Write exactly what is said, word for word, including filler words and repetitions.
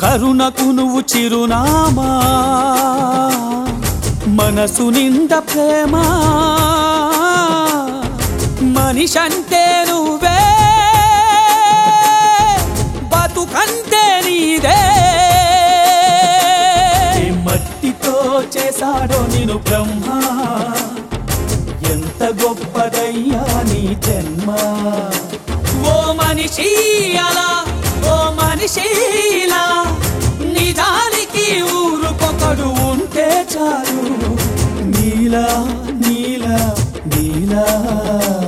కరుణకు నువ్వు చిరునామా, మనసు నిండా ప్రేమ, మనిషంటే నువ్వే, బతుకంటే నీదే. మట్టితో చేశాడో నిన్ను బ్రహ్మ, ఎంత గొప్పదయ్యా నీ జన్మ. ఓ మనిషి అలా, ఓ మనిషిలా, నిజానికి ఊరుకొకడు ఉంటే చాలు. నీలా నీలా నీలా